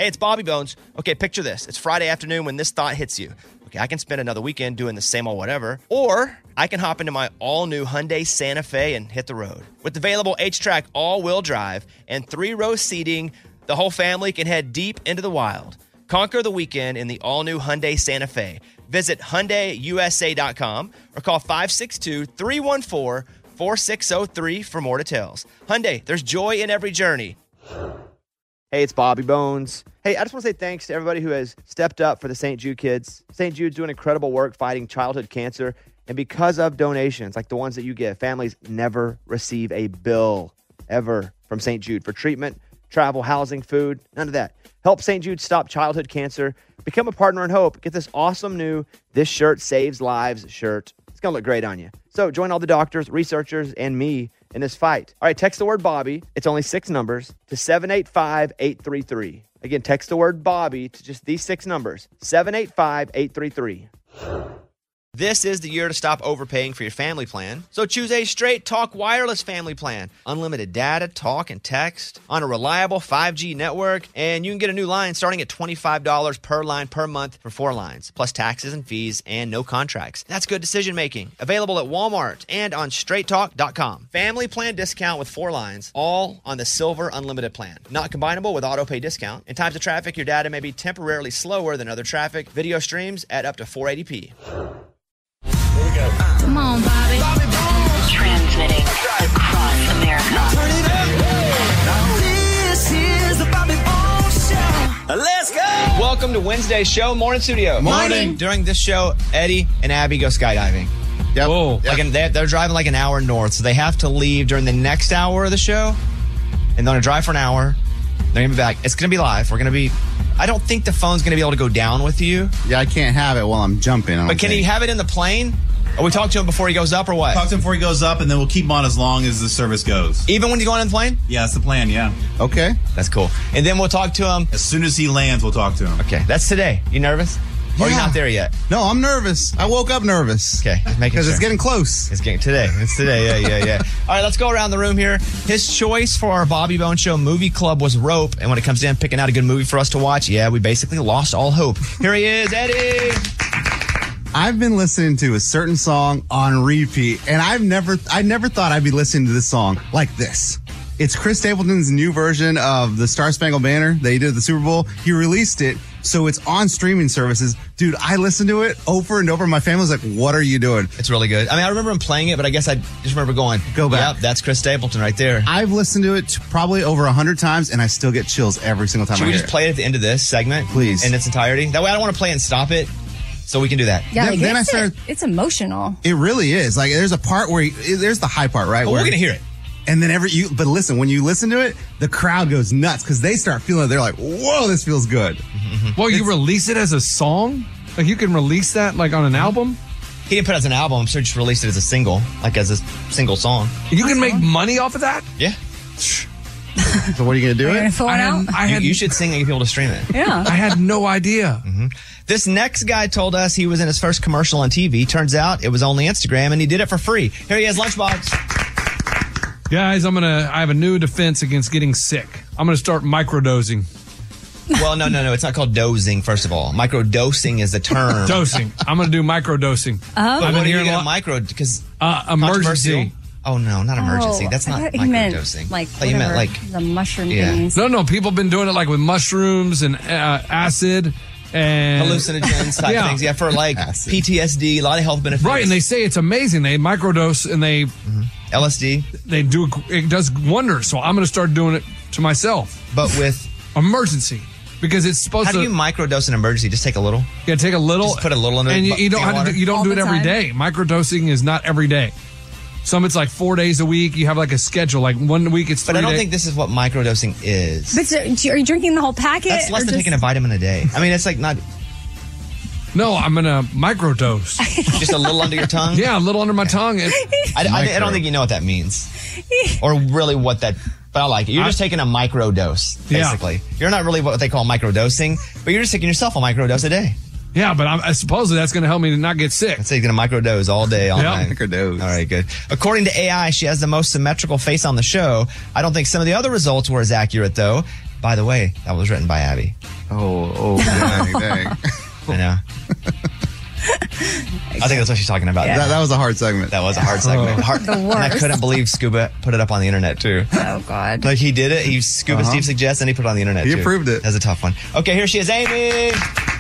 Hey, it's Bobby Bones. Okay, picture this. It's Friday afternoon when this thought hits you. Okay, I can spend another weekend doing the same old whatever, or I can hop into my all-new Hyundai Santa Fe and hit the road. With available H-Track all-wheel drive and 3-row seating, the whole family can head deep into the wild. Conquer the weekend in the all-new Hyundai Santa Fe. Visit HyundaiUSA.com or call 562-314-4603 for more details. Hyundai, there's joy in every journey. Hey, it's Bobby Bones. Hey, I just want to say thanks to everybody who has stepped up for the St. Jude kids. St. Jude's doing incredible work fighting childhood cancer. And because of donations like the ones that you give, families never receive a bill ever from St. Jude for treatment, travel, housing, food, none of that. Help St. Jude stop childhood cancer. Become a partner in hope. Get this awesome new This Shirt Saves Lives shirt. It's going to look great on you. So join all the doctors, researchers, and me in this fight. All right, text the word Bobby. It's only 6 numbers to 785-833. Again, text the word Bobby to just these 6 numbers, 785-833. This is the year to stop overpaying for your family plan. So choose a Straight Talk Wireless family plan. Unlimited data, talk, and text on a reliable 5G network. And you can get a new line starting at $25 per line per month for 4 lines, plus taxes and fees and no contracts. That's good decision making. Available at Walmart and on straighttalk.com. Family plan discount with 4 lines, all on the Silver Unlimited plan. Not combinable with auto pay discount. In times of traffic, your data may be temporarily slower than other traffic. Video streams at up to 480p. Here we go. Come on, Bobby. Bobby Bones. Transmitting across America. Turn it up. This is the Bobby Bones Show. Let's go. Welcome to Wednesday's show, Morning Studio. Morning. During this show, Eddie and Abby go skydiving. Yep. Whoa. Yep. They're driving like an hour north, so they have to leave during the next hour of the show, and they're going to drive for an hour. They're going to be back. It's going to be live. I don't think the phone's going to be able to go down with you. Yeah, I can't have it while I'm jumping. But can he have it in the plane? Or we talk to him before he goes up or what? Talk to him before he goes up, and then we'll keep him on as long as the service goes. Even when you go on the plane? Yeah, that's the plan, yeah. Okay. That's cool. And then we'll talk to him. As soon as he lands, we'll talk to him. Okay, that's today. You nervous? Or are you not there yet? No, I'm nervous. I woke up nervous. Okay, because it's getting close. It's today. Yeah. All right, let's go around the room here. His choice for our Bobby Bones Show movie club was Rope. And when it comes to him picking out a good movie for us to watch, we basically lost all hope. Here he is, Eddie. I've been listening to a certain song on repeat, and I never thought I'd be listening to this song like this. It's Chris Stapleton's new version of the Star Spangled Banner that he did at the Super Bowl. He released it, so it's on streaming services. Dude, I listened to it over and over. My family was like, what are you doing? It's really good. I mean, I remember him playing it, but I guess I just remember going, go back. Yep, that's Chris Stapleton right there. I've listened to it probably over 100 times, and I still get chills every single time. Should we just play it at the end of this segment? Please. In its entirety? That way I don't want to play and stop it, so we can do that. Yeah, Then I started. It's emotional. It really is. Like, there's a part where there's the high part, right? Oh, we're going to hear it. And then but listen, when you listen to it, the crowd goes nuts because they start feeling it. They're like, whoa, this feels good. Well, you release it as a song? Like, you can release that, like, on an album? He didn't put it as an album. I'm sure he just released it as a single, like as a single song. You can make money off of that? Yeah. So what are you going to do it? You should sing and get people to stream it. Yeah. I had no idea. Mm-hmm. This next guy told us he was in his first commercial on TV. Turns out it was only Instagram, and he did it for free. Here he is, Lunchbox. Guys, I have a new defense against getting sick. I'm going to start microdosing. Well, no. It's not called dosing, first of all. Microdosing is the term. Dosing. I'm going to do microdosing. But what are you going to because emergency. Oh, no, not emergency. That's not microdosing. You meant like the mushroom things. No. People have been doing it like with mushrooms and acid and hallucinogens type things. Yeah, for like acid. PTSD, a lot of health benefits. Right, and they say it's amazing. They microdose and they LSD. They do it does wonders. So I'm going to start doing it to myself, but with emergency. Because it's supposed to. How do you microdose an emergency? Just take a little. Yeah, take a little. Just put a little in there. And you don't have to. You don't do it every day. Microdosing is not every day. Some it's like 4 days a week. You have like a schedule. Like 1 week it's 3 But I don't days. think this is what microdosing is. But so, are you drinking the whole packet? That's less than taking a vitamin a day. I mean, it's like not. No, I'm gonna microdose. Just a little under your tongue. Yeah, a little under my tongue. I don't think you know what that means, or really what that. But I like it. You're just taking a micro dose, basically. Yeah. You're not really what they call microdosing, but you're just taking yourself a microdose a day. Yeah, but I supposedly that's going to help me to not get sick. So you're going to microdose all day, all night. Microdose. All right, good. According to AI, she has the most symmetrical face on the show. I don't think some of the other results were as accurate, though. By the way, that was written by Abby. Oh, dang. I know. I think that's what she's talking about. Yeah. That was a hard segment. That was a hard segment. The And I worst. couldn't believe Scuba put it up on the internet, too. Oh, God. Like, he did it. Scuba Steve suggests, and he put it on the internet, He too. approved it. That's a tough one. Okay, here she is, Amy.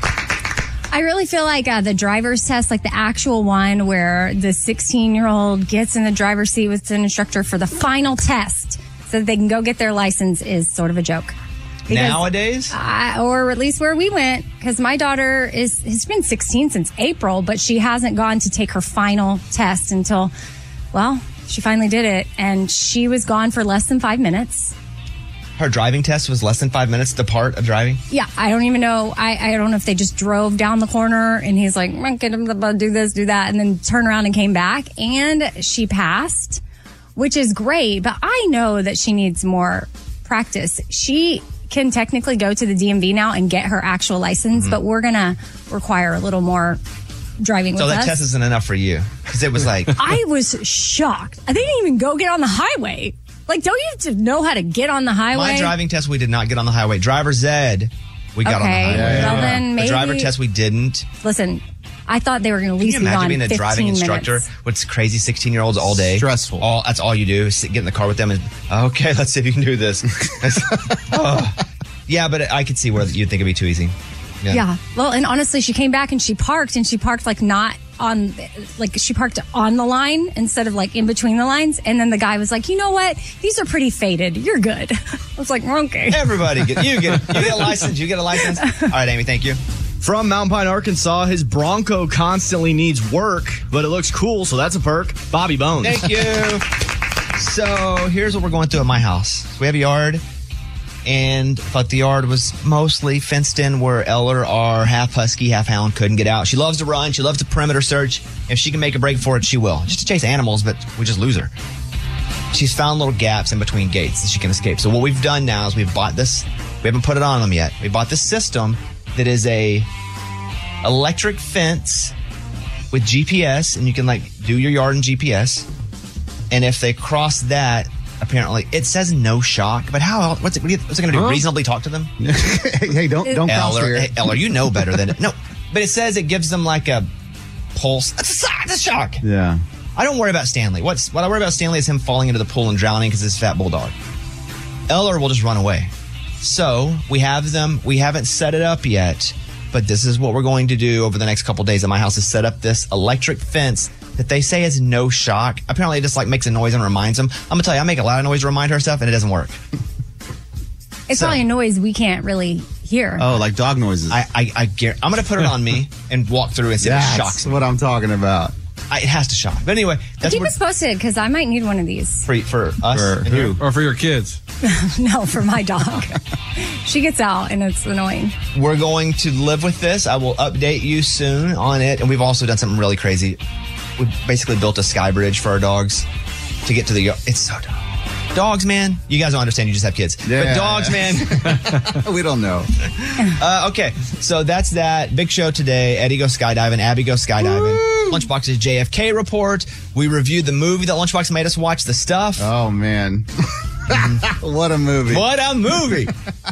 I really feel like the driver's test, like the actual one where the 16-year-old gets in the driver's seat with an instructor for the final test so that they can go get their license, is sort of a joke. Because Nowadays? or at least where we went, because my daughter has been 16 since April, but she hasn't gone to take her final test until, well, she finally did it, and she was gone for less than 5 minutes. Her driving test was less than 5 minutes, the part of driving? Yeah, I don't even know. I don't know if they just drove down the corner and he's like, get him to do this, do that, and then turn around and came back, and she passed, which is great, but I know that she needs more practice. She can technically go to the DMV now and get her actual license, but we're going to require a little more driving So with that us. test isn't enough for you? Because it was like... I was shocked. I didn't even go get on the highway. Like, don't you have to know how to get on the highway? My driving test, we did not get on the highway. Driver's ed, we got on the Okay, highway. well then maybe... The driver test, we didn't. Listen, I thought they were going to at Can least you be imagine gone being a 15 driving instructor minutes. with crazy 16-year-olds all day? Stressful. That's all you do is get in the car with them and, okay, let's see if you can do this. Oh. Yeah, but I could see where you'd think it'd be too easy. Yeah. Well, and honestly, she came back and she parked like not on, like she parked on the line instead of like in between the lines. And then the guy was like, you know what? These are pretty faded. You're good. I was like, okay. Everybody, you get a license. You get a license. All right, Amy, thank you. From Mountain Pine, Arkansas, his Bronco constantly needs work, but it looks cool, so that's a perk. Bobby Bones. Thank you. So here's what we're going through at my house. So we have a yard, but the yard was mostly fenced in where Eller, our half husky, half hound, couldn't get out. She loves to run. She loves to perimeter search. If she can make a break for it, she will. Just to chase animals, but we just lose her. She's found little gaps in between gates that she can escape. So what we've done now is we've bought this. We haven't put it on them yet. We bought this system that is a electric fence with GPS, and you can like do your yard in GPS. And if they cross that, apparently it says no shock. But what's it going to do? Reasonably talk to them? Hey, don't cross Eller, here. hey, Eller, you know better than it. No, but it says it gives them like a pulse. That's a shock. Yeah. I don't worry about Stanley. What I worry about Stanley is him falling into the pool and drowning because it's a fat bulldog. Eller will just run away. So we haven't set it up yet, but this is what we're going to do over the next couple days at my house is set up this electric fence that they say is no shock. Apparently it just like makes a noise and reminds them. I'm gonna tell you, I make a lot of noise to remind her of stuff and it doesn't work. It's probably a noise we can't really hear. Oh, like dog noises. I guarantee, I'm gonna put it on me and walk through and see if it That's shocks me. what I'm talking about. It has to shock. But anyway, that's Keep what us posted because I might need one of these. for us. For and who? you. Or for your kids. No, for my dog. She gets out and it's annoying. We're going to live with this. I will update you soon on it. And we've also done something really crazy. We basically built a sky bridge for our dogs to get to the yard. It's so dumb. Dogs, man. You guys don't understand. You just have kids. Yeah. But dogs, man. We don't know. Okay. So that's that. Big show today. Eddie goes skydiving. Abby goes skydiving. Lunchbox's JFK report. We reviewed the movie that Lunchbox made us watch, The Stuff. Oh, man. What a movie. What a movie.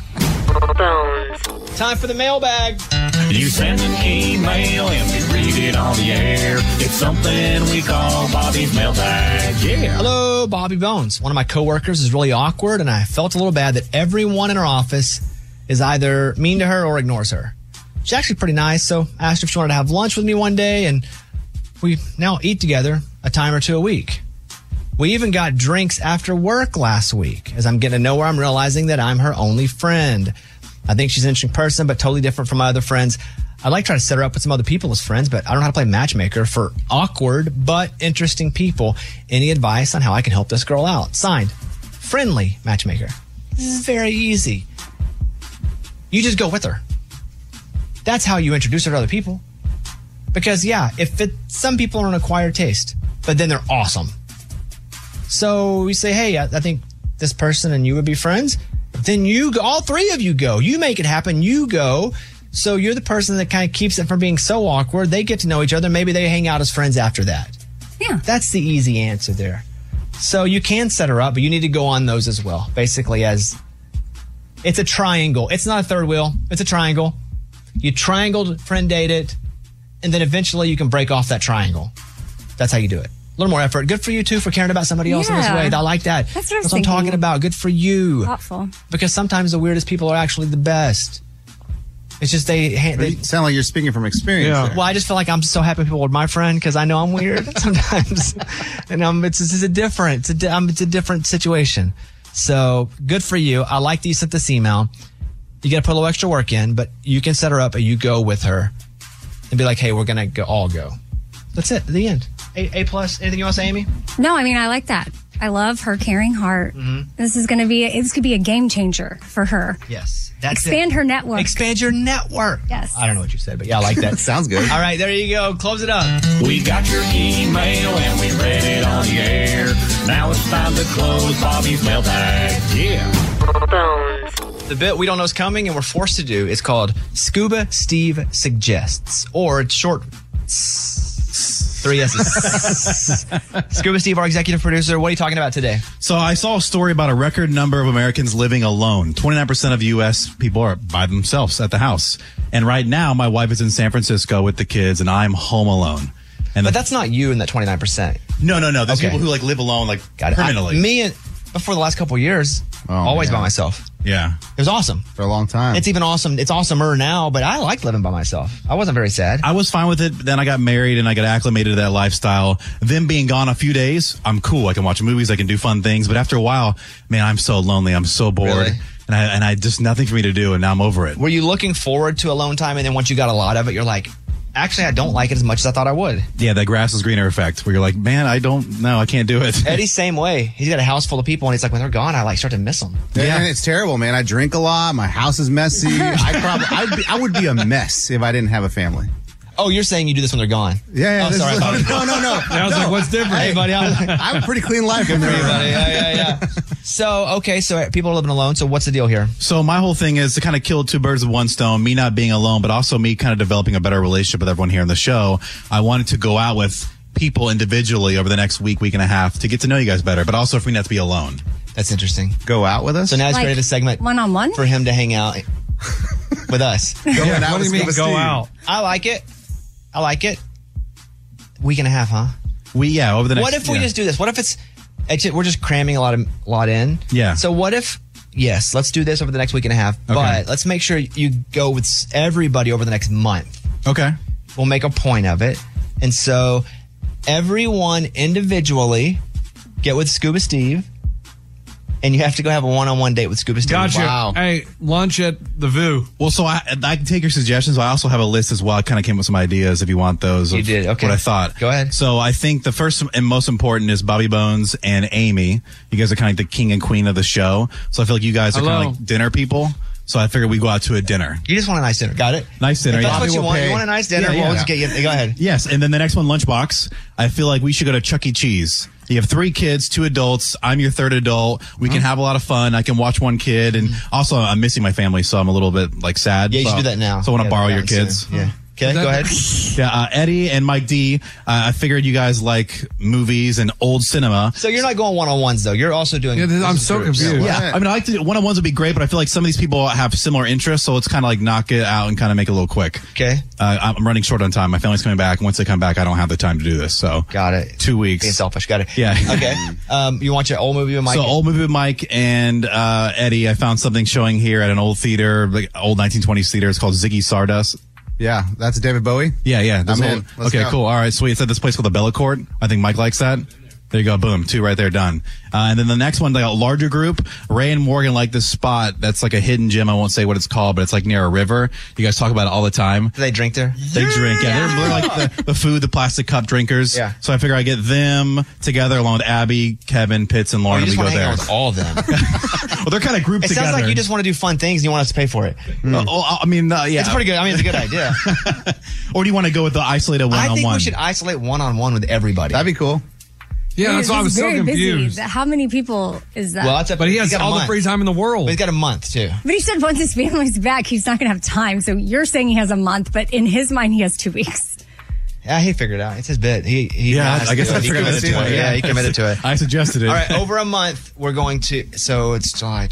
Time for the mailbag. You send an email and we read it on the air. It's something we call Bobby's mailbag. Yeah. Hello, Bobby Bones. One of my coworkers is really awkward, and I felt a little bad that everyone in her office is either mean to her or ignores her. She's actually pretty nice, so I asked her if she wanted to have lunch with me one day, and we now eat together a time or two a week. We even got drinks after work last week. As I'm getting to know her, I'm realizing that I'm her only friend. I think she's an interesting person, but totally different from my other friends. I'd like to try to set her up with some other people as friends, but I don't know how to play matchmaker for awkward but interesting people. Any advice on how I can help this girl out? Signed, friendly matchmaker. Very easy. You just go with her. That's how you introduce her to other people. Because, some people are an acquired taste, but then they're awesome. So you say, hey, I think this person and you would be friends. Then you go, all three of you go. You make it happen. You go. So you're the person that kind of keeps it from being so awkward. They get to know each other. Maybe they hang out as friends after that. Yeah. That's the easy answer there. So you can set her up, but you need to go on those as well. Basically as It's a triangle. It's not a third wheel. It's a triangle. You triangled, friend date it, and then eventually you can break off that triangle. That's how you do it. A little more effort. Good for you, too, for caring about somebody else in this way. I like that. That's what I was That's what I'm talking thinking. about. Good for you. Thoughtful. Because sometimes the weirdest people are actually the best. It's just they sound like you're speaking from experience. Yeah. there. Well, I just feel like I'm so happy people with my friend because I know I'm weird sometimes, and it's a different situation. So good for you. I like that you sent this email. You got to put a little extra work in, but you can set her up and you go with her and be like, hey, we're gonna all go. That's it. The end. A plus. Anything you want to say, Amy? No, I mean, I like that. I love her caring heart. This could be a game changer for her. Yes. That's Expand it. her network. Expand your network. Yes. I don't know what you said, but yeah, I like that. Sounds good. All right, there you go. Close it up. We got your email and we read it on the air. Now it's time to close Bobby's mailbag. Yeah. The bit we don't know is coming and we're forced to do is called Scuba Steve Suggests, or it's short. 3 S's. Scuba Steve, our executive producer, what are you talking about today? So I saw a story about a record number of Americans living alone. 29% of U.S. people are by themselves at the house. And right now, my wife is in San Francisco with the kids, and I'm home alone. And But that's not you in that 29%. no. There's Okay. people who live alone Got it. permanently. Me and before the last couple of years, always yeah. by myself. Yeah. It was awesome. For a long time. It's even awesome. It's awesomer now, but I like living by myself. I wasn't very sad. I was fine with it. But then I got married and I got acclimated to that lifestyle. Them being gone a few days, I'm cool. I can watch movies. I can do fun things. But after a while, man, I'm so lonely. I'm so bored. Really? And I just nothing for me to do. And now I'm over it. Were you looking forward to alone time, and then once you got a lot of it, you're like, actually, I don't like it as much as I thought I would? Yeah, that grass is greener effect where you're like, man, I don't know. I can't do it. Eddie's same way. He's got a house full of people, and he's like, when they're gone, I start to miss them. Yeah, it's terrible, man. I drink a lot. My house is messy. I would be a mess if I didn't have a family. Oh, you're saying you do this when they're gone? Yeah. Oh, sorry. I thought- No. I was like, what's different? Hey, buddy. I have a pretty clean life when they're around. Yeah. So people are living alone. So what's the deal here? So my whole thing is to kind of kill two birds with one stone, me not being alone, but also me kind of developing a better relationship with everyone here on the show. I wanted to go out with people individually over the next week and a half to get to know you guys better, but also for me not to be alone. That's interesting. Go out with us? So now he's Like, created a segment one-on-one? for him to hang out with us. Going out What do you with mean, Scuba go Steve. out? I like it. Week and a half, huh? Over the next. What if we just do this? What if we're just cramming a lot in? Yeah. So what if? Yes, let's do this over the next week and a half. Okay. But let's make sure you go with everybody over the next month. Okay. We'll make a point of it, and so everyone individually get with Scuba Steve, and you have to go have a one-on-one date with Scuba Steve. Gotcha. Wow. Hey, lunch at the VU. Well, so I can take your suggestions. I also have a list as well. I kind of came up with some ideas if you want those. You of did. Okay. What I thought. Go ahead. So I think the first and most important is Bobby Bones and Amy. You guys are kind of like the king and queen of the show. So I feel like you guys are kind Hello. of like dinner people. So I figured we go out to a dinner. You just want a nice dinner. Got it? Nice dinner. If that's yeah. what you will want. pay. You want a nice dinner. Yeah, We'll yeah. just get you. Go ahead. Yes, and then the next one, Lunchbox. I feel like we should go to Chuck E. Cheese. You have 3 kids, 2 adults. I'm your third adult. We can have a lot of fun. I can watch one kid, and also I'm missing my family, so I'm a little bit like sad. Yeah, you so, should do that now. So I want to Yeah, borrow that your soon. kids. Yeah. Okay, go ahead. Yeah, Eddie and Mike D. I figured you guys like movies and old cinema. So you're not going one-on-ones though. You're also doing. Yeah, I'm so confused. Yeah, I mean, I like to do one-on-ones would be great, but I feel like some of these people have similar interests, so let's kind of like knock it out and kind of make it a little quick. Okay. I'm running short on time. My family's coming back. Once they come back, I don't have the time to do this. So Got it. 2 weeks. Being selfish. Got it. Yeah. Okay. You want your old movie with Mike? So old movie with Mike and Eddie. I found something showing here at an old theater, like old 1920s theater. It's called Ziggy Stardust. Yeah, that's David Bowie. Yeah. I'm in. Let's Okay, go. cool. All right, sweet. It's at this place called the Bellacourt. I think Mike likes that. There you go. Boom. 2 right there. Done. And then the next one, like a larger group. Ray and Morgan like this spot that's like a hidden gem. I won't say what it's called, but it's like near a river. You guys talk about it all the time. Do they drink there? They drink. Yeah. They're like the food, the plastic cup drinkers. Yeah. So I figure I get them together along with Abby, Kevin, Pitts, and Oh, Lauren. you just and we want go to hang there. out with all of them. Well, they're kind of grouped It together. sounds like you just want to do fun things and you want us to pay for it. I mean, yeah. It's pretty good. I mean, it's a good idea. Or do you want to go with the isolated one-on-one? I think we should isolate one-on-one with everybody. That'd be cool. Yeah, that's why I was so very confused. busy. How many people is that? Well, that's But he has got a all the month. free time in the world. But he's got a month too. But he said once his family's back, he's not going to have time. So you're saying he has a month, but in his mind, he has 2 weeks. Yeah, he figured it out. It's his bit. He Yeah, has I guess to do it. that's He a good committed to idea. it. Yeah, he committed to it. I suggested it. All right, over a month, we're going to. So it's July 12th.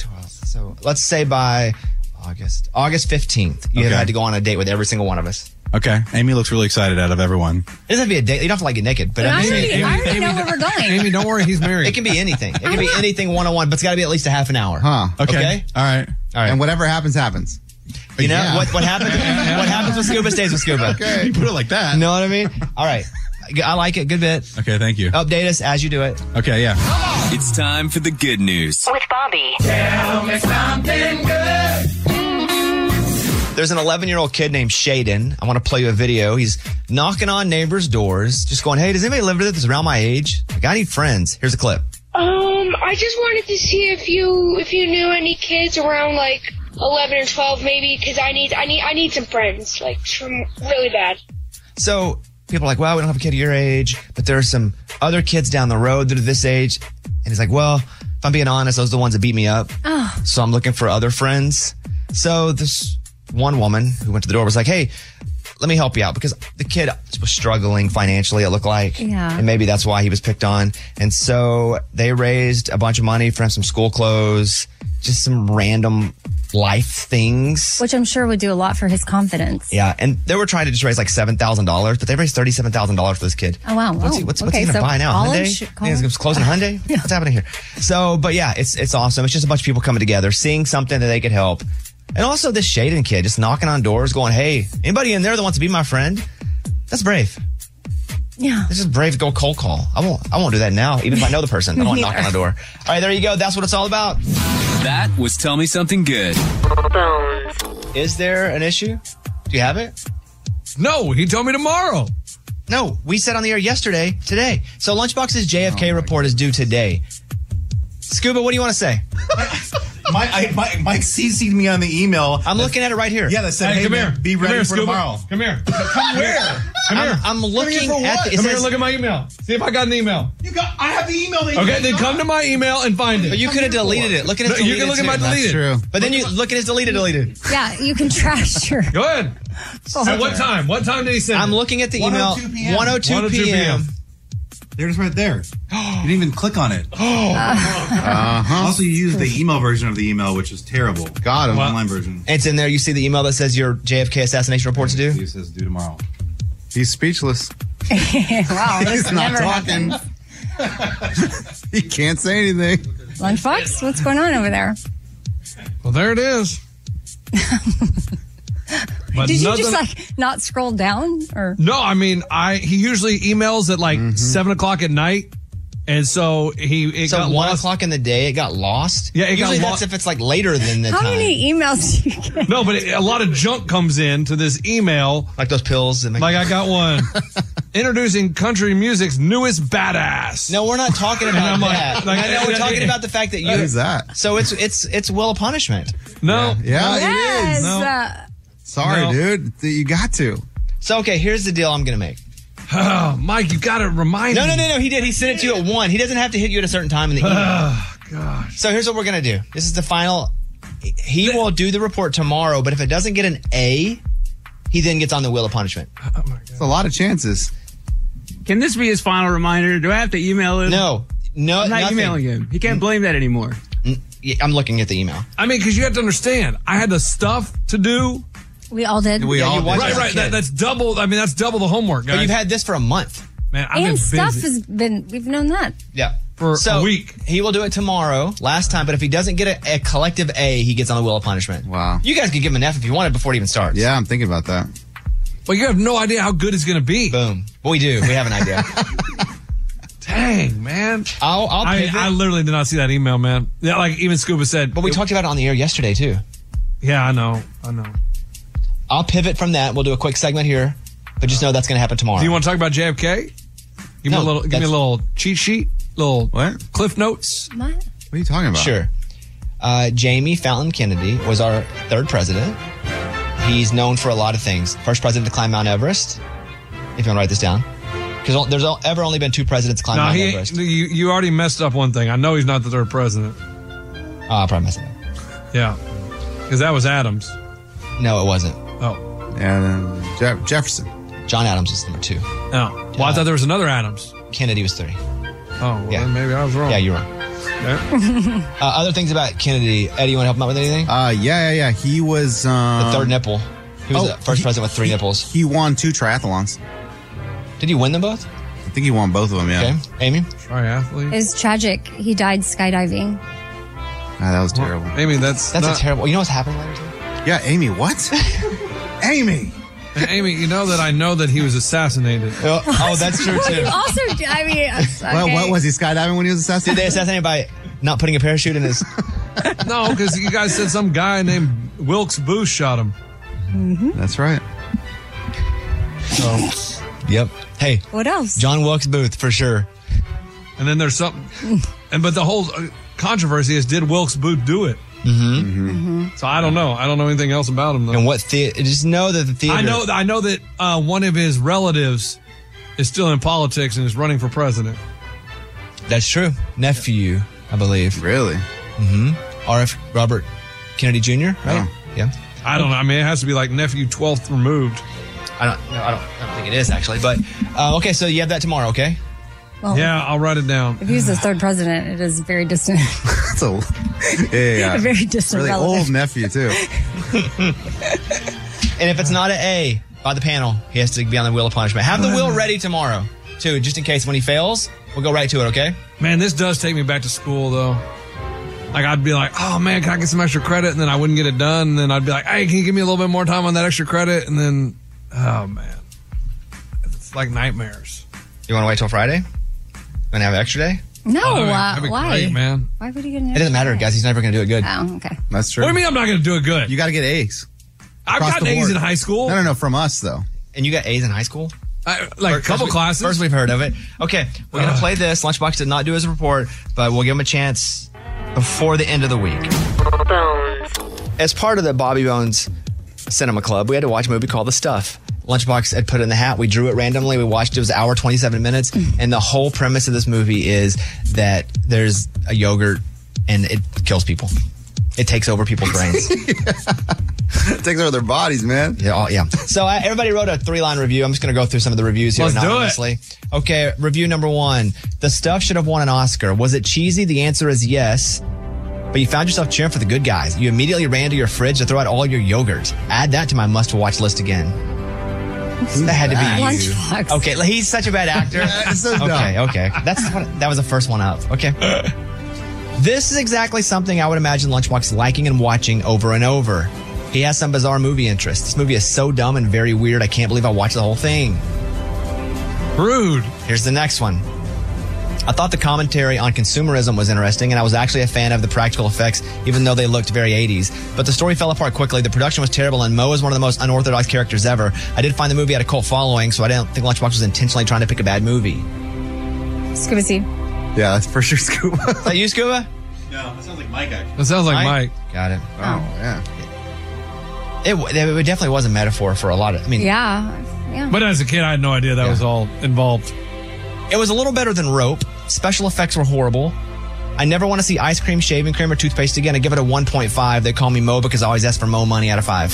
So let's say by August 15th, you Okay. had to go on a date with every single one of us. Okay. Amy looks really excited out of everyone. It doesn't have to be a date. You don't have to like get naked. But I'm I just saying, already know where we're going. Amy, don't worry, he's married. it can be anything. It can be anything one-on-one, but it's got to be at least a half an hour. Huh. Okay. All right. All right. And whatever happens, happens. You know Yeah. what happens? What happens with scuba stays with scuba. Okay. You put it like that. Know what I mean? All right. I like it. Good bit. Okay, thank you. Update us as you do it. Okay, yeah. It's time for the good news. With Bobby. There's an 11-year-old kid named Shaden. I want to play you a video. He's knocking on neighbors' doors, just going, hey, does anybody live that's around my age? Like, I need friends. Here's a clip. I just wanted to see if you knew any kids around like 11 or 12 maybe, because I need some friends, like some really bad. So people are like, well, we don't have a kid your age, but there are some other kids down the road that are this age. And he's like, well, if I'm being honest, those are the ones that beat me up. Oh. So I'm looking for other friends. So this one woman who went to the door was like, hey, let me help you out, because the kid was struggling financially, it looked like. Yeah. And maybe that's why he was picked on. And so they raised a bunch of money for him, some school clothes, just some random life things. Which I'm sure would do a lot for his confidence. Yeah, and they were trying to just raise like $7,000, but they raised $37,000 for this kid. Oh, wow. What's he gonna buy now? College? Hyundai? He's closing a Hyundai? What's happening here? So, but yeah, it's awesome. It's just a bunch of people coming together, seeing something that they could help. And also this Shaden kid just knocking on doors going, hey, anybody in there that wants to be my friend? That's brave. Yeah. This is brave to go cold call. I won't do that now, even if I know the person. I don't want to knock on the door. All right, there you go. That's what it's all about. That was Tell Me Something Good. Is there an issue? Do you have it? No, he told me tomorrow. No, we said on the air yesterday, today. So Lunchbox's JFK report is due today. Scuba, what do you want to say? Mike CC'd me on the email. I'm looking at it right here. Yeah, that said, hey, come man, here. be Come ready here, for Scuba. tomorrow. Come here. Come where? Come here. I'm looking at the, it Come says, here, look at my email. See if I got an email. I have the email that you Okay, then come to my email and find it. But you could have deleted it. Look at his No, deleted. you can look at my too. deleted. That's true. But then you look at his deleted. Yeah, you can trash your. Go ahead. At what time? What time did he send I'm it? looking at the email. 1:02 p.m. 1:02 p.m. There's right there. You didn't even click on it. Also, you used the email version of the email, which is terrible. Got him. The online version. It's in there. You see the email that says your JFK assassination report's due? It says due tomorrow. He's speechless. Wow, this He's not never talking. happens. He can't say anything. Lunchbox, what's going on over there? Well, there it is. But Did you nothing- just like not scroll down or? No, I mean, he usually emails at like 7 o'clock at night. And so it So got 1 lost. o'clock in the day, it got lost? Yeah, it got Usually lost. that's if it's like later than the How time. many emails do you get? No, but a lot of junk comes in to this email. Like those pills that make Like I got one. Introducing country music's newest badass. No, we're not talking about I'm like- that. like- I know we're talking about the fact that you. Who's that? So it's will of punishment. No. Yeah, it Yes. is. No. Sorry, No. dude. You got to. So okay, here's the deal I'm gonna make. Oh, Mike, you got to remind No, me. no. He did. He sent it to you at 1. He doesn't have to hit you at a certain time in the email. Oh, gosh. So here's what we're gonna do. This is the final. He will do the report tomorrow, but if it doesn't get an A, he then gets on the wheel of punishment. It's a lot of chances. Can this be his final reminder? Do I have to email him? No, I'm not nothing. emailing him. He can't blame that anymore. Yeah, I'm looking at the email. I mean, because you have to understand, I had the stuff to do. We all did. We all you did. watched Right, as a right. kid. That's double. I mean, that's double the homework, guys. But you've had this for a month. Man, I've been And stuff busy. has been. We've known that. Yeah. For so a week. He will do it tomorrow, last time, but if he doesn't get a collective A, he gets on the wheel of punishment. Wow. You guys could give him an F if you wanted before it even starts. Yeah, I'm thinking about that. But you have no idea how good it's going to be. Boom. Well, we do. We have an idea. Dang, man. I'll pivot. I literally did not see that email, man. Yeah, like even Scuba said. But we talked about it on the air yesterday, too. Yeah, I know. I'll pivot from that. We'll do a quick segment here, but just know that's going to happen tomorrow. Do you want to talk about JFK? Give me a little cheat sheet, little What? Cliff Notes. What? What are you talking about? Sure. Jamie Fountain Kennedy was our third president. He's known for a lot of things. First president to climb Mount Everest, if you want to write this down. Because there's ever only been 2 presidents to climb No, Mount Everest. you already messed up one thing. I know he's not the third president. I probably messed it up. Yeah, because that was Adams. No, it wasn't. Oh, And Jefferson. John Adams is number 2. no. Well, I thought there was another Adams. Kennedy was 3. Oh, well, Yeah. then maybe I was wrong. Yeah, you're wrong. Other things about Kennedy. Eddie, you want to help him out with anything? Yeah. He was the third nipple. He was the first president with 3 nipples. He won 2 triathlons. Did he win them both? I think he won both of them. Yeah. Okay, Amy. Triathlete. It was tragic. He died skydiving. That was terrible. Amy, that's a terrible. You know what's happening later? Yeah, Amy. What? Amy. Amy, you know that I know that he was assassinated. Oh, that's true too. Also, I mean, okay. What was he skydiving when he was assassinated? Did they assassinate him by not putting a parachute in his? No, because you guys said some guy named Wilkes Booth shot him. Mm-hmm. That's right. So, yep. Hey, what else? John Wilkes Booth for sure. And then there's something, but the whole controversy is, did Wilkes Booth do it? So I don't know. I don't know anything else about him though. And what just know that the theater. I know that one of his relatives is still in politics and is running for president. That's true. Nephew, I believe. Really? R.F. Robert Kennedy Jr. Right? Oh. Yeah. I don't know. I mean, it has to be like nephew 12th removed. I don't think it is actually. But okay, so you have that tomorrow, okay? Well, yeah, I'll write it down. If he's the third president, it is very distant. That's a very distant really relative. old nephew too. And if it's not an A by the panel, he has to be on the wheel of punishment. Have the wheel ready tomorrow, too, just in case when he fails, we'll go right to it, okay? Man, this does take me back to school, though. Like, I'd be like, oh, man, can I get some extra credit? And then I wouldn't get it done. And then I'd be like, hey, can you give me a little bit more time on that extra credit? And then, oh, man. It's like nightmares. You want to wait till Friday? Want to have an extra day? No, that'd be why? great, man. Why would he get an It doesn't matter, guys. He's never going to do it good. Oh, okay. That's true. What do you mean I'm not going to do it good? You got to get A's. I've Across got the A's board. in high school. No, from us though. And you got A's in high school? Like a couple classes. First we've heard of it. Okay, we're going to play this. Lunchbox did not do his report, but we'll give him a chance before the end of the week. As part of the Bobby Bones Cinema Club, we had to watch a movie called The Stuff. Lunchbox had put it in the hat. We drew it randomly. We watched it. It was an hour, 27 minutes. And the whole premise of this movie is that there's a yogurt and it kills people. It takes over people's brains. It takes over their bodies, man. Yeah. So everybody wrote a 3-line review. I'm just going to go through some of the reviews here Let's do it. anonymously. Okay, review number 1. The Stuff should have won an Oscar. Was it cheesy? The answer is yes. But you found yourself cheering for the good guys. You immediately ran to your fridge to throw out all your yogurt. Add that to my must-watch list again. That had to be you. Lunchbox. Okay, he's such a bad actor. It's so dumb. Okay. That was the first one up. Okay. This is exactly something I would imagine Lunchbox liking and watching over and over. He has some bizarre movie interest. This movie is so dumb and very weird, I can't believe I watched the whole thing. Rude. Here's the next one. I thought the commentary on consumerism was interesting, and I was actually a fan of the practical effects, even though they looked very 80s. But the story fell apart quickly, the production was terrible, and Mo is one of the most unorthodox characters ever. I did find the movie had a cult following, so I didn't think Lunchbox was intentionally trying to pick a bad movie. Scuba C. Yeah, that's for sure Scuba. Is that you, Scuba? No, that sounds like Mike, actually. That sounds like Mike. Got it. Oh, yeah. It definitely was a metaphor for a lot of, Yeah. But as a kid, I had no idea that was all involved. It was a little better than Rope. Special effects were horrible. I never want to see ice cream, shaving cream, or toothpaste again. I give it a 1.5. They call me Mo because I always ask for Mo money out of 5.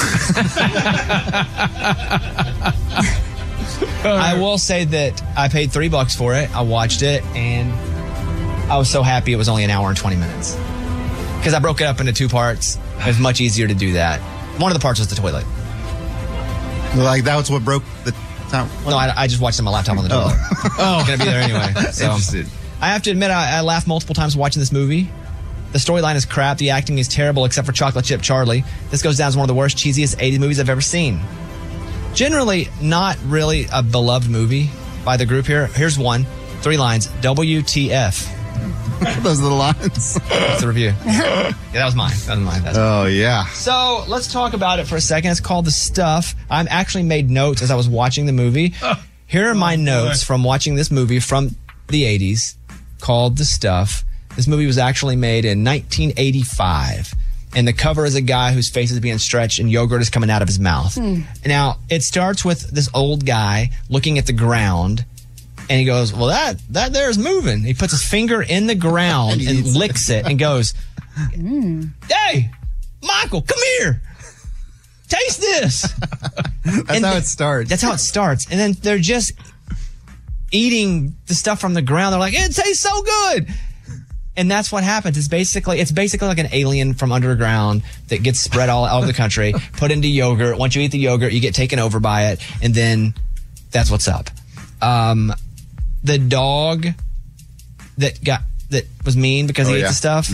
I will say that I paid $3 for it. I watched it, and I was so happy it was only an hour and 20 minutes. Because I broke it up into 2 parts. It was much easier to do that. One of the parts was the toilet. Like that was what broke the time. No, I just watched it on my laptop on the toilet. I'm going to be there anyway. So. Interested. I have to admit, I laughed multiple times watching this movie. The storyline is crap. The acting is terrible, except for Chocolate Chip Charlie. This goes down as one of the worst, cheesiest 80s movies I've ever seen. Generally, not really a beloved movie by the group here. Here's one. 3 lines. WTF. Those are the lines. That's the review. Yeah, that was mine. Oh, yeah. So let's talk about it for a second. It's called The Stuff. I actually made notes as I was watching the movie. Here are my notes from watching this movie from the 80s called The Stuff. This movie was actually made in 1985. And the cover is a guy whose face is being stretched and yogurt is coming out of his mouth. Now, it starts with this old guy looking at the ground. And he goes, well, that there is moving. He puts his finger in the ground and licks it and goes, hey, Michael, come here. Taste this. That's how it starts. That's how it starts. And then they're just eating the stuff from the ground. They're like, it tastes so good. And that's what happens. It's basically like an alien from underground that gets spread all over the country, put into yogurt. Once you eat the yogurt, you get taken over by it, and then that's what's up. The dog that was mean because he ate the stuff,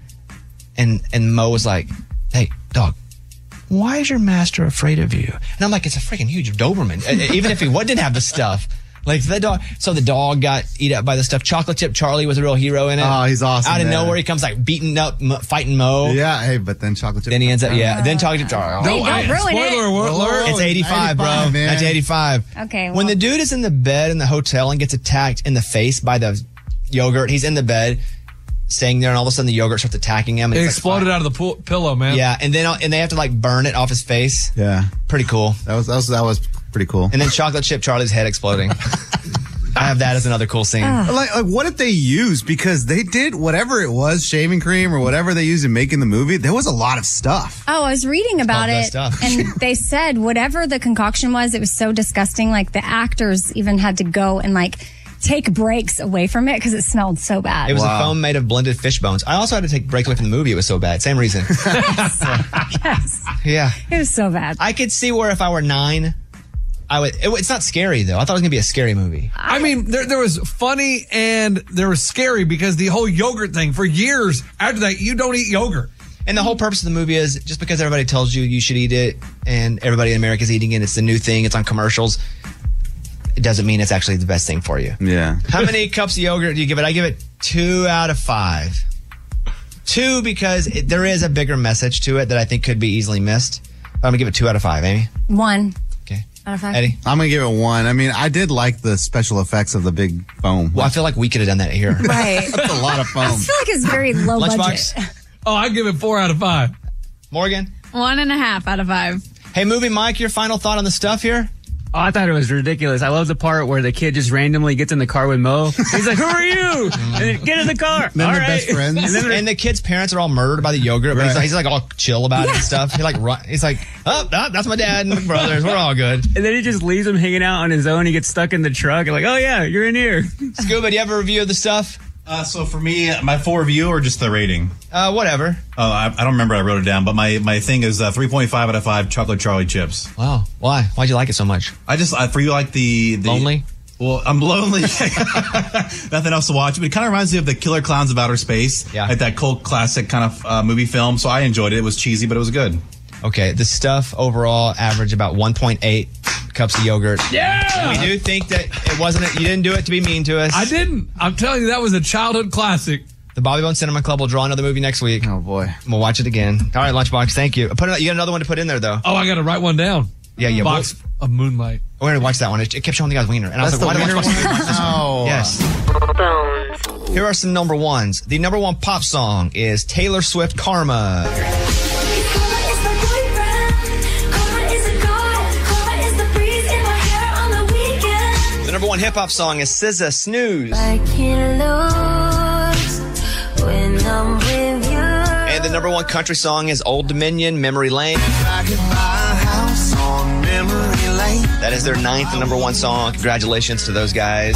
and Mo was like, "Hey, dog, why is your master afraid of you?" And I'm like, "It's a freaking huge Doberman, even if he didn't have the stuff." Like the dog, so the dog got eat up by the stuff. Chocolate Chip Charlie was a real hero in it. Oh, he's awesome. Out of nowhere, he comes like beating up, fighting Mo. Yeah, hey, but then Chocolate Chip. Then he ends up, then Chocolate Chip Charlie. Don't ruin it. Spoiler alert. It's 85, bro. man. That's 85. Okay. Well, When the dude is in the bed in the hotel and gets attacked in the face by the yogurt, he's in the bed, staying there, and all of a sudden the yogurt starts attacking him. And It he's exploded out of the pillow, man. Yeah, and they have to like burn it off his face. Yeah, pretty cool. That was pretty cool. And then Chocolate Chip Charlie's head exploding. I have that as another cool scene. Like, what did they use? Because they did whatever it was, shaving cream or whatever they used in making the movie. There was a lot of stuff. Oh, I was reading about All that it, stuff. and they said whatever the concoction was, it was so disgusting. Like the actors even had to go and like take breaks away from it because it smelled so bad. It was a foam made of blended fish bones. I also had to take breaks away from the movie. It was so bad. Same reason. Yes, Yeah. it was so bad. I could see where if I were 9, I would. It's not scary though. I thought it was gonna be a scary movie. I mean, there was funny and there was scary because the whole yogurt thing, for years after that, you don't eat yogurt. And the whole purpose of the movie is just because everybody tells you should eat it and everybody in America is eating it, it's the new thing, it's on commercials, it doesn't mean it's actually the best thing for you. Yeah. How many cups of yogurt do you give it? I give it 2 out of 5. 2 because there is a bigger message to it that I think could be easily missed. I'm going to give it 2 out of 5. Amy? 1 Okay. out of 5. Eddie? I'm going to give it 1. I mean, I did like the special effects of the big foam. Well, I feel like we could have done that here. Right. That's a lot of I foam. feel like it's very low budget. Lunchbox? Oh, I give it 4 out of 5. Morgan? 1.5 out of 5. Hey, Movie Mike, your final thought on the stuff here? Oh, I thought it was ridiculous. I love the part where the kid just randomly gets in the car with Mo. He's like, "Who are you?" And then, "Get in the car." Then All they're right. best friends. And the kid's parents are all murdered by the yogurt, but he's like all chill about it and stuff. He's like, oh, that's my dad and my brothers. We're all good. And then he just leaves him hanging out on his own. He gets stuck in the truck. And like, "Oh yeah, you're in here." Scuba, do you have a review of the stuff? So for me, my full review or just the rating? Whatever. Oh, I don't remember. I wrote it down, but my thing is 3.5 out of 5 Chocolate Charlie chips. Wow. Why? Why'd you like it so much? I just for you like the Lonely? Well, I'm lonely. Nothing else to watch, but it kind of reminds me of the Killer Clowns of Outer Space. Yeah. Like that cult classic kind of movie film. So I enjoyed it. It was cheesy, but it was good. Okay, the stuff overall average about 1.8 cups of yogurt. Yeah! We do think that it wasn't. You didn't do it to be mean to us. I didn't. I'm telling you, that was a childhood classic. The Bobby Bone Cinema Club will draw another movie next week. Oh, boy. We'll watch it again. All right, Lunchbox, thank you. You got another one to put in there, though. Oh, I got to write one down. Yeah. Box of Moonlight. We're going to watch that one. It kept showing the guy's wiener. And That's I was like, the why do wiener I watch this one? Oh. Yes. Here are some number ones. The number one pop song is Taylor Swift Karma. The number one hip hop song is SZA Snooze. And the number one country song is Old Dominion, Memory Lane. That is their 9th and number one song. Congratulations to those guys.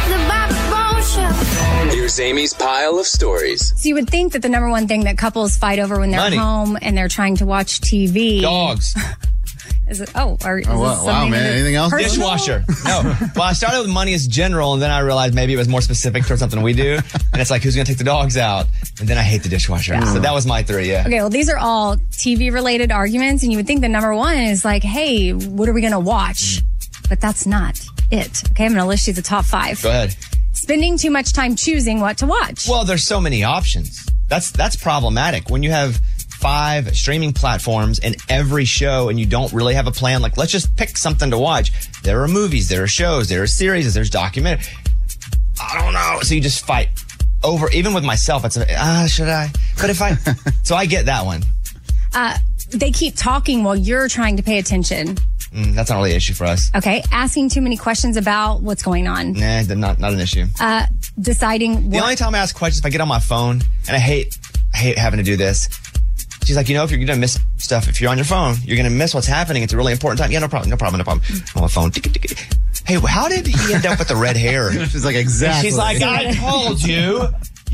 Here's Amy's pile of stories. So you would think that the number one thing that couples fight over when they're Money. home and they're trying to watch TV. Dogs. Is it? Oh, or is this wow, something man. that's Anything else? personal? Dishwasher. No. Well, I started with money as general, and then I realized maybe it was more specific towards something we do. And it's like, who's going to take the dogs out? And then I hate the dishwasher. So that was my 3, yeah. Okay, well, these are all TV related arguments, and you would think the number one is like, hey, what are we going to watch? But that's not it. Okay, I'm going to list you the top 5. Go ahead. Spending too much time choosing what to watch. Well, there's so many options. That's problematic. When you have 5 streaming platforms and every show and you don't really have a plan, like let's just pick something to watch. There are movies, there are shows, there are series, there's documentary. I don't know. So you just fight over, even with myself, it's should I? Could if I? So I get that one. They keep talking while you're trying to pay attention. That's not really an issue for us. Okay, asking too many questions about what's going on. Nah, not an issue. Deciding The what. only time I ask questions if I get on my phone, and I hate having to do this. She's like, if you're going to miss stuff, if you're on your phone, you're going to miss what's happening. It's a really important time. Yeah, no problem. I'm on my phone. Hey, how did he end up with the red hair? She's like, exactly. She's like, I told you.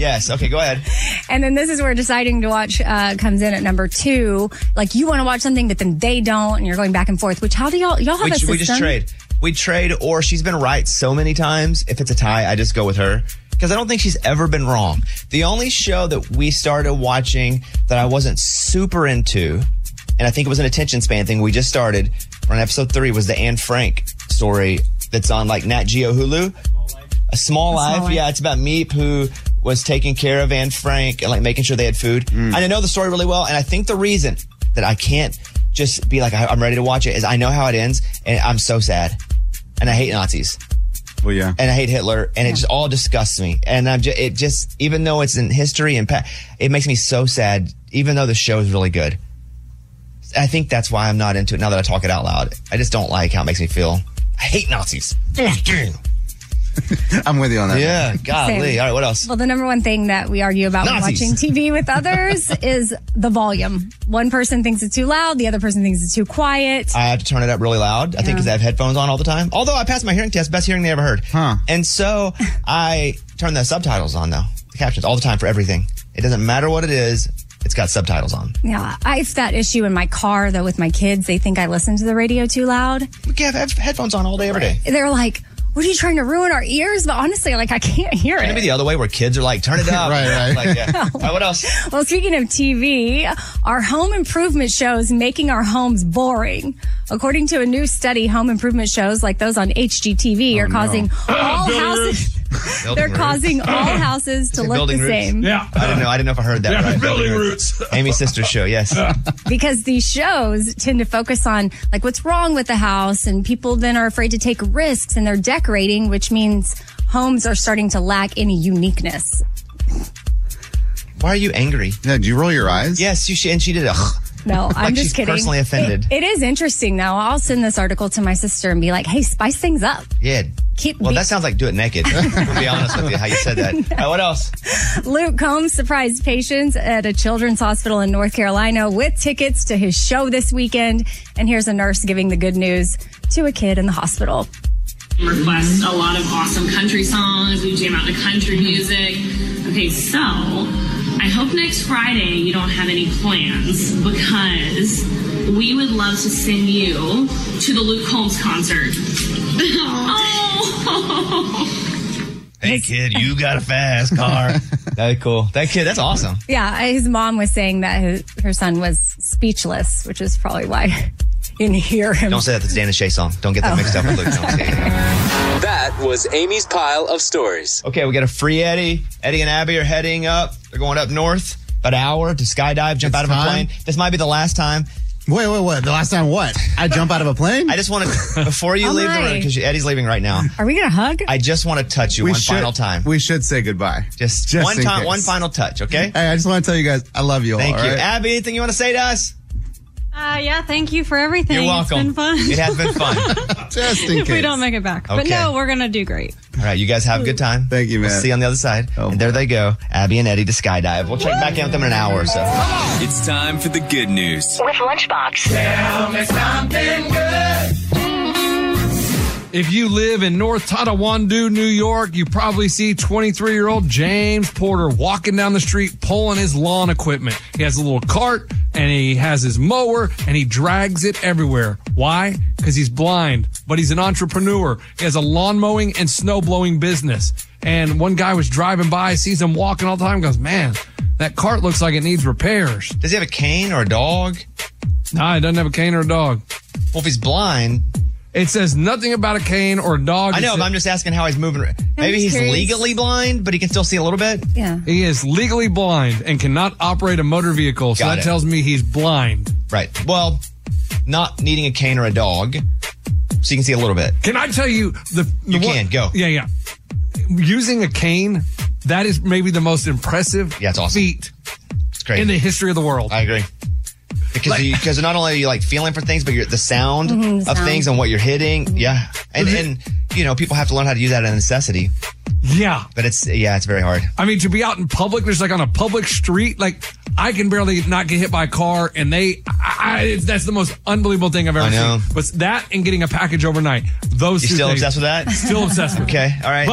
Yes. Okay, go ahead. And then this is where deciding to watch comes in at number 2. Like you want to watch something, but then they don't, and you're going back and forth. Which how do y'all have a system? We just trade. We trade, or she's been right so many times. If it's a tie, I just go with her because I don't think she's ever been wrong. The only show that we started watching that I wasn't super into, and I think it was an attention span thing. We just started on episode 3 was the Anne Frank story that's on like Nat Geo Hulu. A Small Life. Yeah, it's about Meep who was taking care of Anne Frank and like making sure they had food. And I know the story really well, and I think the reason that I can't just be like I'm ready to watch it is I know how it ends, and I'm so sad, and I hate Nazis. Well, yeah, and I hate Hitler, and it just all disgusts me. And it just even though it's in history and it makes me so sad. Even though the show is really good, I think that's why I'm not into it. Now that I talk it out loud, I just don't like how it makes me feel. I hate Nazis. I'm with you on that. Yeah, golly. Same. All right, what else? Well, the number one thing that we argue about when Nazis. watching TV with others is the volume. One person thinks it's too loud. The other person thinks it's too quiet. I have to turn it up really loud. I think because I have headphones on all the time. Although I passed my hearing test, best hearing they ever heard. And so I turn the subtitles on though. The captions all the time for everything. It doesn't matter what it is. It's got subtitles on. Yeah, I have that issue in my car though with my kids. They think I listen to the radio too loud. We can't have headphones on all day, every day. They're like, what are you trying to ruin our ears? But honestly, like I can't hear Can it be the other way where kids are like, turn it up? Right. Like, yeah. All right, what else? Well, speaking of TV, our home improvement shows making our homes boring. According to a new study, home improvement shows like those on HGTV are causing all houses. They're causing all houses to look the same. Yeah. I didn't know if I heard that right. Building Roots. Amy's sister's show, yes. Because these shows tend to focus on like what's wrong with the house, and people then are afraid to take risks in their decorating, which means homes are starting to lack any uniqueness. Why are you angry? Yeah, did you roll your eyes? Yes, and she did a. No, Like I'm just she's kidding. personally offended. It is interesting though. I'll send this article to my sister and be like, hey, spice things up. Yeah. That sounds like do it naked. To be honest with you, how you said that. All right, what else? Luke Combs surprised patients at a children's hospital in North Carolina with tickets to his show this weekend. And here's a nurse giving the good news to a kid in the hospital. Request a lot of awesome country songs. We jam out to country music. Okay, so I hope next Friday you don't have any plans because we would love to send you to the Luke Combs concert. Hey kid, you got a fast car. That's cool. That kid, that's awesome. Yeah, his mom was saying that her son was speechless, which is probably why you didn't hear him. Don't say that. That's Dan and Shay song. Don't get that mixed up with Luke. That was Amy's pile of stories. Okay, we got a free Eddie. Eddie and Abby are heading up. They're going up north about an hour to skydive, jump out of a plane. This might be the last time. Wait. The last time what? I jump out of a plane? I just want to, before you leave the room, because Eddie's leaving right now. Are we going to hug? I just want to touch you final time. We should say goodbye. Just one in time, case. one final touch, okay? Hey, I just want to tell you guys, I love you all. Thank you. Right? Abby, anything you want to say to us? Yeah, thank you for everything. You're welcome. It's been fun. It has been fun. Just in if case. we don't make it back. But Okay. no, we're going to do great. All right, you guys have a good time. Thank you, man. We'll see you on the other side. And there they go, Abby and Eddie to skydive. We'll check back in with them in an hour or so. It's time for the good news. With Lunchbox. Tell me something good. If you live in North Tonawanda, New York, you probably see 23-year-old James Porter walking down the street pulling his lawn equipment. He has a little cart and he has his mower and he drags it everywhere. Why? Because he's blind, but he's an entrepreneur. He has a lawn mowing and snow blowing business. And one guy was driving by, sees him walking all the time, goes, man, that cart looks like it needs repairs. Does he have a cane or a dog? Nah, he doesn't have a cane or a dog. Well, if he's blind... It says nothing about a cane or a dog. I know, but I'm just asking how he's moving. Maybe he's curious. legally blind, but he can still see a little bit? Yeah. He is legally blind and cannot operate a motor vehicle. So Got that it. tells me he's blind. Right. Well, not needing a cane or a dog, so you can see a little bit. Can I tell you You can, go. Yeah. Using a cane, that is maybe the most impressive Yeah, it's awesome. feat It's great. in the history of the world. I agree. Because not only are you like feeling for things, but the sound of sound. things and what you're hitting. Yeah. And you know, people have to learn how to use that as a necessity. Yeah. But it's very hard. I mean, to be out in public, there's like on a public street, like I can barely not get hit by a car, and that's the most unbelievable thing I've ever I know. seen. But that and getting a package overnight, those You two still things. obsessed with that? Still obsessed with it. Okay. All right. But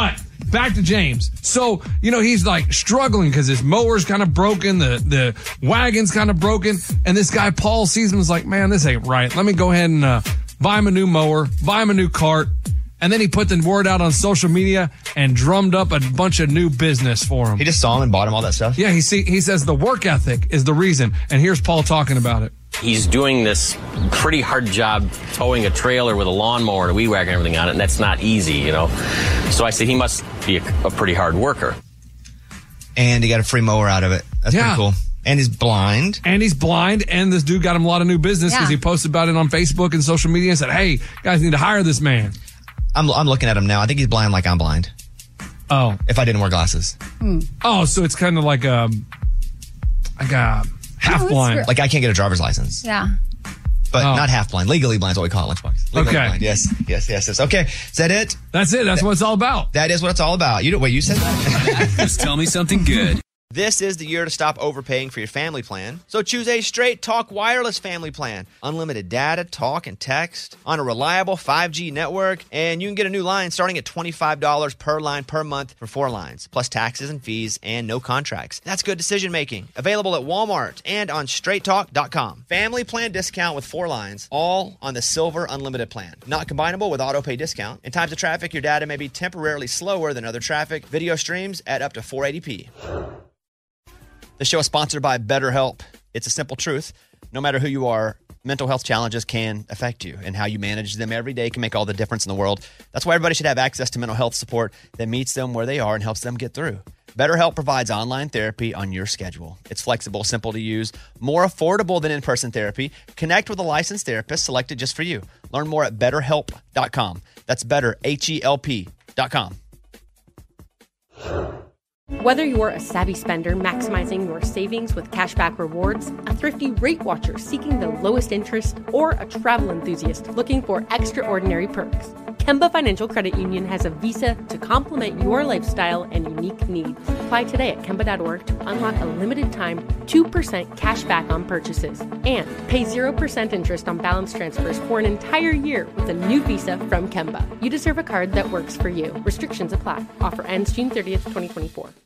back to James. So, he's like struggling because his mower's kind of broken. The wagon's kind of broken. And this guy, Paul, sees him and is like, man, this ain't right. Let me go ahead and buy him a new mower, buy him a new cart. And then he put the word out on social media and drummed up a bunch of new business for him. He just saw him and bought him all that stuff? Yeah, he says the work ethic is the reason. And here's Paul talking about it. He's doing this pretty hard job towing a trailer with a lawnmower and a weed whacker and everything on it, and that's not easy, So I said he must be a pretty hard worker. And he got a free mower out of it. That's pretty cool. And he's blind. And this dude got him a lot of new business because he posted about it on Facebook and social media and said, hey, you guys need to hire this man. I'm looking at him now. I think he's blind like I'm blind. Oh. If I didn't wear glasses. Oh, so it's kind of like a half blind. Like I can't get a driver's license. Yeah. But not half blind. Legally blind is what we call it, Lunchbox. Legally blind. Yes. Okay. Is that it? That's it. That's what it's all about. That is what it's all about. You said that? Just tell me something good. This is the year to stop overpaying for your family plan. So choose a Straight Talk Wireless family plan. Unlimited data, talk, and text on a reliable 5G network. And you can get a new line starting at $25 per line per month for 4 lines, plus taxes and fees and no contracts. That's good decision making. Available at Walmart and on straighttalk.com. Family plan discount with 4 lines, all on the Silver Unlimited plan. Not combinable with auto pay discount. In times of traffic, your data may be temporarily slower than other traffic. Video streams at up to 480p. The show is sponsored by BetterHelp. It's a simple truth. No matter who you are, mental health challenges can affect you, and how you manage them every day can make all the difference in the world. That's why everybody should have access to mental health support that meets them where they are and helps them get through. BetterHelp provides online therapy on your schedule. It's flexible, simple to use, more affordable than in-person therapy. Connect with a licensed therapist selected just for you. Learn more at BetterHelp.com. That's better, HELP.com. Whether you're a savvy spender maximizing your savings with cashback rewards, a thrifty rate watcher seeking the lowest interest, or a travel enthusiast looking for extraordinary perks, Kemba Financial Credit Union has a visa to complement your lifestyle and unique needs. Apply today at Kemba.org to unlock a limited time 2% cash back on purchases and pay 0% interest on balance transfers for an entire year with a new visa from Kemba. You deserve a card that works for you. Restrictions apply. Offer ends June 30th, 2024.